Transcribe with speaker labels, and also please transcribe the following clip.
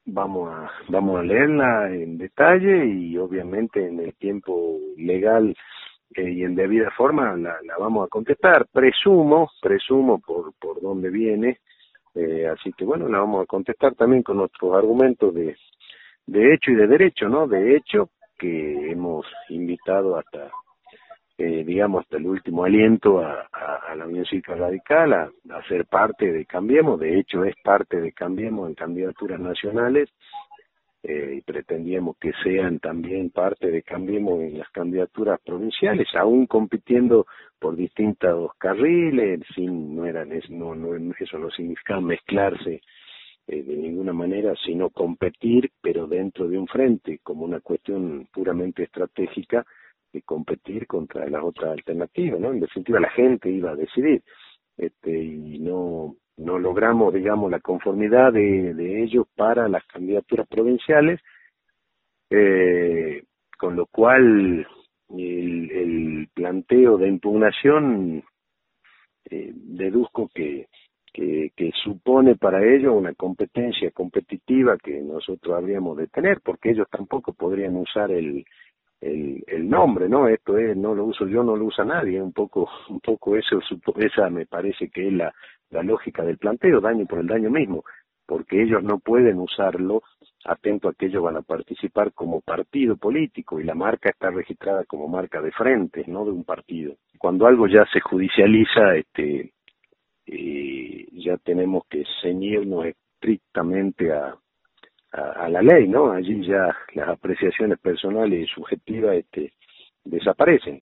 Speaker 1: vamos a leerla en detalle y obviamente en el tiempo legal y en debida forma la vamos a contestar. Presumo por dónde viene, así que bueno, la vamos a contestar también con nuestros argumentos de hecho y de derecho, ¿no? De hecho, que hemos invitado hasta digamos, hasta el último aliento a la Unión Cívica Radical a ser parte de Cambiemos. De hecho, es parte de Cambiemos en candidaturas nacionales, y pretendíamos que sean también parte de Cambiemos en las candidaturas provinciales, aún compitiendo por distintos carriles, eso no significa mezclarse de ninguna manera, sino competir, pero dentro de un frente, como una cuestión puramente estratégica, de competir contra las otras alternativas, ¿no? En definitiva, la gente iba a decidir, y no logramos, digamos, la conformidad de ellos para las candidaturas provinciales, con lo cual el planteo de impugnación, deduzco que supone para ellos una competencia competitiva que nosotros habríamos de tener, porque ellos tampoco podrían usar el nombre, ¿no? Esto es, no lo uso yo, no lo usa nadie, un poco eso, esa me parece que es la lógica del planteo, daño por el daño mismo, porque ellos no pueden usarlo, atento a que ellos van a participar como partido político y la marca está registrada como marca de frente, no de un partido. Cuando algo ya se judicializa, ya tenemos que ceñirnos estrictamente a la ley, ¿no? Allí ya las apreciaciones personales y subjetivas desaparecen.